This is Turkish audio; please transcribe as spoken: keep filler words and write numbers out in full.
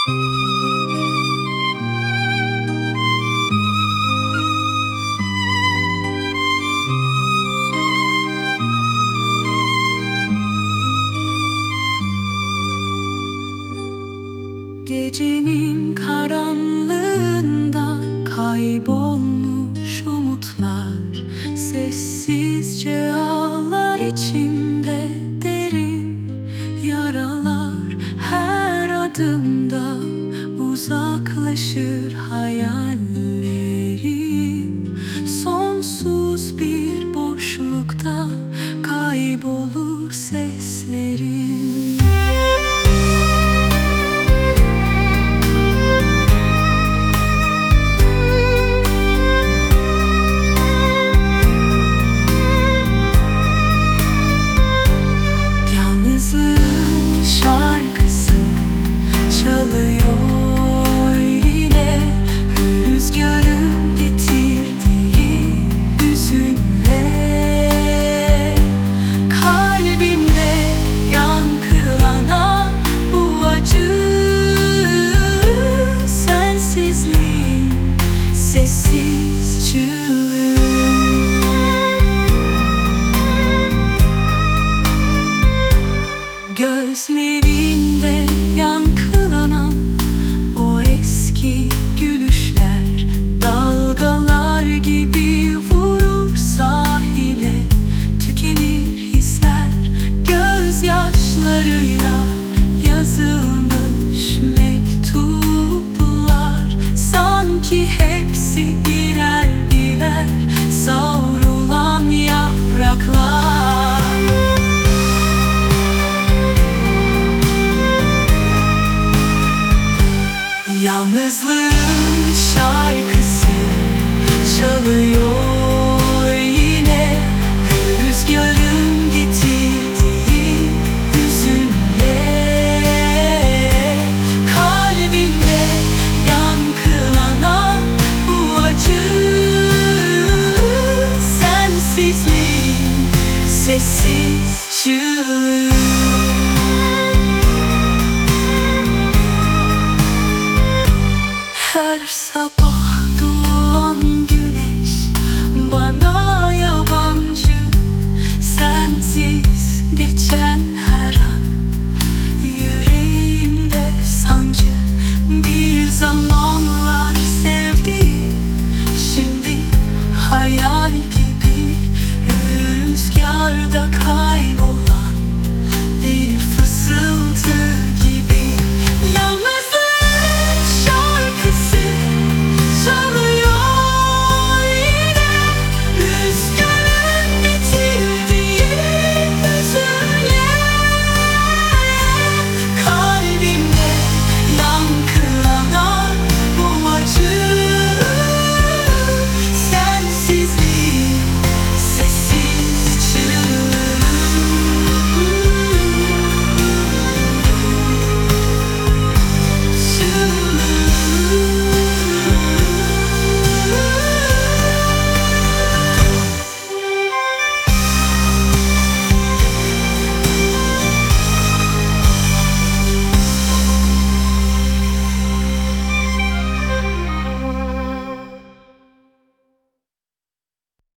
Gecenin karanlığında kaybolmuş umutlar sessizce ağlar içimde derin yaralar. Her adımda uzaklaşır hayallerim. Sonsuz bir boşlukta kaybolur seslerim. Şarkısı çalıyor yine, rüzgarın getirdiği hüzünle. Kalbimde yankılanan bu acı, sensizliğin sessiz çığlığı. Gözlerinde yankılanan o eski gülüşler dalgalar gibi vurur sahile. Tükenir hisler gözyaşlarıyla yazılmış mektuplar. Sanki hepsi birer birer savrulan yapraklar. Yalnızlığın şarkısı çalıyor